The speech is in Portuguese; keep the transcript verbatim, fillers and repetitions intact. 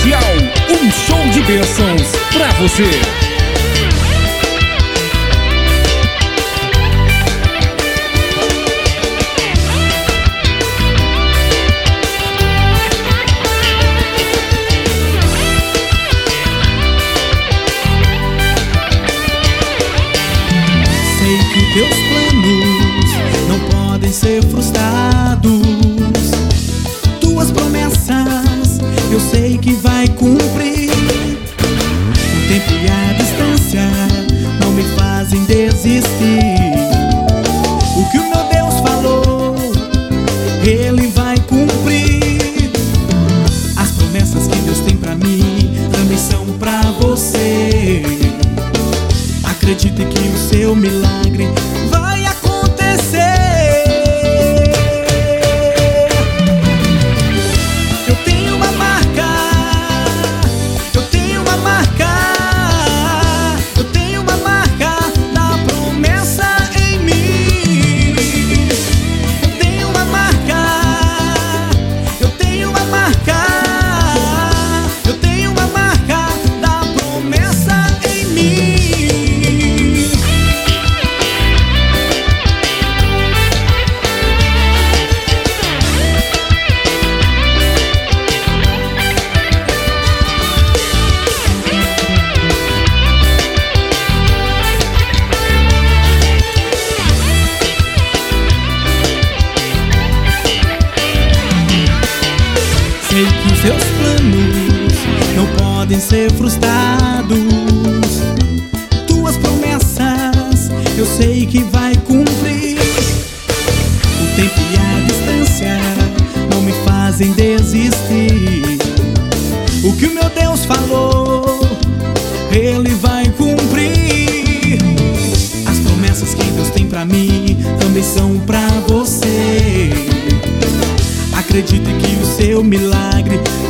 Mundial, um show de bênçãos pra você. Sei que teus planos não podem ser frustrados. Tuas promessas eu sei que vai cumprir. O tempo e a distância não me fazem desistir. O que o meu Deus falou, Ele vai cumprir. As promessas que Deus tem pra mim também são pra você. Acredite que o seu milagre vai acontecer. Eu tenho uma marca, eu tenho uma marca, eu tenho uma marca da promessa em mim. Eu tenho uma marca, eu tenho uma marca, eu tenho uma marca da promessa em mim. Sei que os seus planos não podem ser frustrados. Tuas promessas eu sei que vai cumprir. O tempo e a distância não me fazem desistir. O que o meu Deus falou, Ele vai cumprir. As promessas que Deus tem pra mim também são pra você. Acredite que o seu milagre